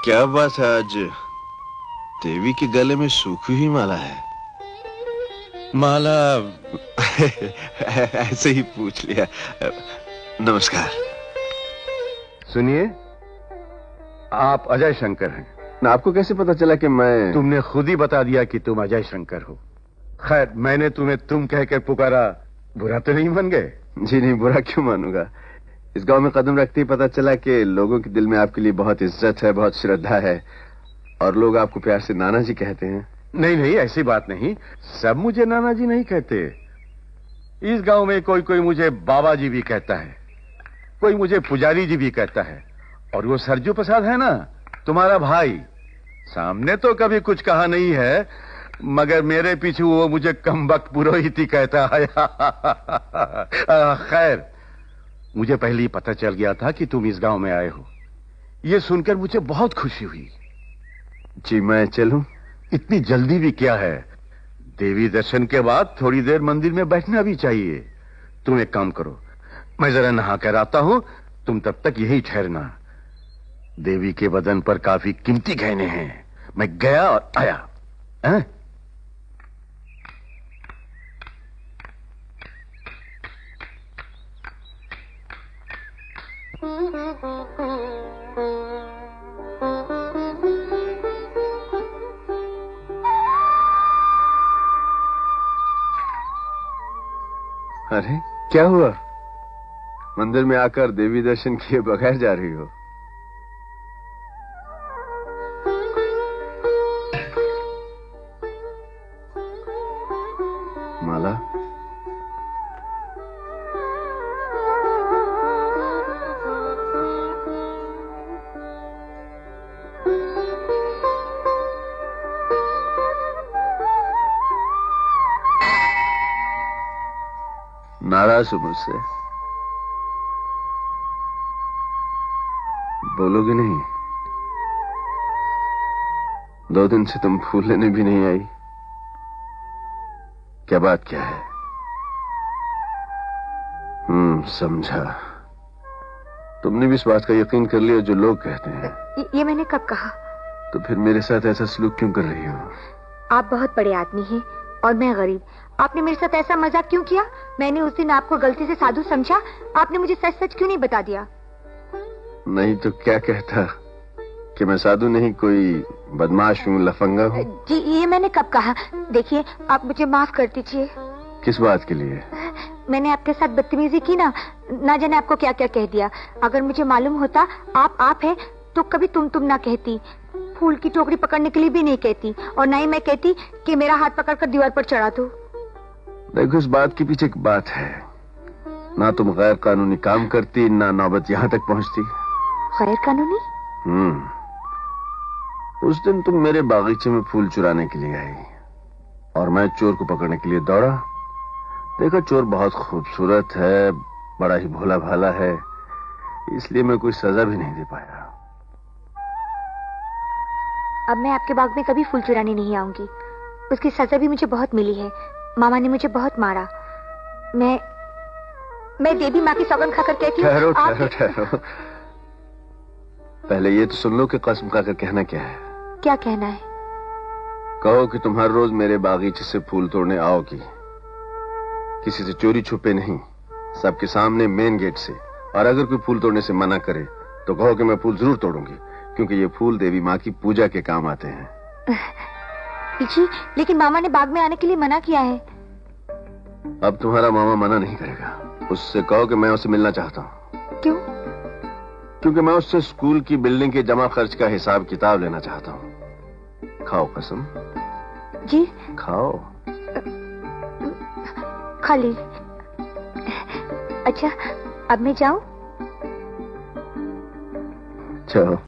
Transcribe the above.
क्या बात है, आज देवी के गले में सूखी हुई माला है? माला ऐसे ही पूछ लिया। नमस्कार। सुनिए, आप अजय शंकर हैं ना? आपको कैसे पता चला कि मैं? तुमने खुद ही बता दिया कि तुम अजय शंकर हो। खैर, मैंने तुम्हें तुम कहकर पुकारा, बुरा तो नहीं मान गए? जी नहीं, बुरा क्यों मानूंगा। इस गांव में कदम रखते ही पता चला कि लोगों के दिल में आपके लिए बहुत इज्जत है, बहुत श्रद्धा है, और लोग आपको प्यार से नाना जी कहते हैं। नहीं नहीं, ऐसी बात नहीं। सब मुझे नाना जी नहीं कहते। इस गांव में कोई कोई मुझे बाबा जी भी कहता है, कोई मुझे पुजारी जी भी कहता है। और वो सरजू प्रसाद है ना, तुम्हारा भाई, सामने तो कभी कुछ कहा नहीं है, मगर मेरे पीछे वो मुझे कमबख्त पुरोहित ही कहता है। खैर, मुझे पहले ही पता चल गया था कि तुम इस गांव में आए हो। ये सुनकर मुझे बहुत खुशी हुई। जी, मैं चलूं? इतनी जल्दी भी क्या है? देवी दर्शन के बाद थोड़ी देर मंदिर में बैठना भी चाहिए। तुम एक काम करो, मैं जरा नहा कर आता हूं, तुम तब तक यही ठहरना। देवी के बदन पर काफी कीमती गहने हैं। मैं गया और आया। हैं? अरे, क्या हुआ? मंदिर में आकर देवी दर्शन किए बगैर जा रही हो? माला, नाराज हो मुझसे? बोलोगे नहीं? 2 दिन से तुम फूल लेने भी नहीं आई। क्या बात क्या है? समझा। तुमने भी इस बात का यकीन कर लिया जो लोग कहते हैं। ये मैंने कब कहा? तो फिर मेरे साथ ऐसा सलूक क्यों कर रही हो? आप बहुत बड़े आदमी हैं और मैं गरीब। आपने मेरे साथ ऐसा मजाक क्यों किया? मैंने उस दिन आपको गलती से साधु समझा। आपने मुझे सच सच क्यों नहीं बता दिया? नहीं तो क्या कहता कि मैं साधु नहीं, कोई बदमाश हूँ, लफंगा हूँ? जी, ये मैंने कब कहा? देखिए, आप मुझे माफ कर दीजिए। किस बात के लिए? मैंने आपके साथ बदतमीजी की ना जाने आपको क्या क्या कह दिया। अगर मुझे मालूम होता आप है तो कभी तुम ना कहती, फूल की टोकरी पकड़ने के लिए भी नहीं कहती, और ना ही मैं कहती कि मेरा हाथ पकड़कर दीवार पर चढ़ा दो। देखो, इस बात के पीछे एक बात है। ना तुम गैर कानूनी काम करती, ना नौबत यहाँ तक पहुँचती। गैर कानूनी? उस दिन तुम मेरे बागीचे में फूल चुराने के लिए आई और मैं चोर को पकड़ने के लिए दौड़ा। देखो, चोर बहुत खूबसूरत है, बड़ा ही भोला भाला है, इसलिए मैं कोई सजा भी नहीं दे पाया। अब मैं आपके बाग में कभी फूल चुराने नहीं आऊंगी। उसकी सजा भी मुझे बहुत मिली है। मामा ने मुझे बहुत मारा। मैं देवी माँ की सौगंध खाकर कहती हूँ। ठहरो ठहरो ठहरो, पहले ये तो सुन लो कि कसम खाकर कहना क्या है। क्या कहना है? कहो कि तुम हर रोज मेरे बागीचे से फूल तोड़ने आओगी, किसी से चोरी छुपे नहीं, सबके सामने मेन गेट से। और अगर कोई फूल तोड़ने से मना करे तो कहो कि मैं फूल जरूर तोड़ूंगी, क्योंकि ये फूल देवी माँ की पूजा के काम आते हैं। जी, लेकिन मामा ने बाग में आने के लिए मना किया है। अब तुम्हारा मामा मना नहीं करेगा। उससे कहो कि मैं उससे मिलना चाहता हूँ। क्यों? क्योंकि मैं उससे स्कूल की बिल्डिंग के जमा खर्च का हिसाब किताब लेना चाहता हूँ। खाओ कसम। जी? खाओ। खा ली। अच्छा, अब मैं जाऊं? चलो।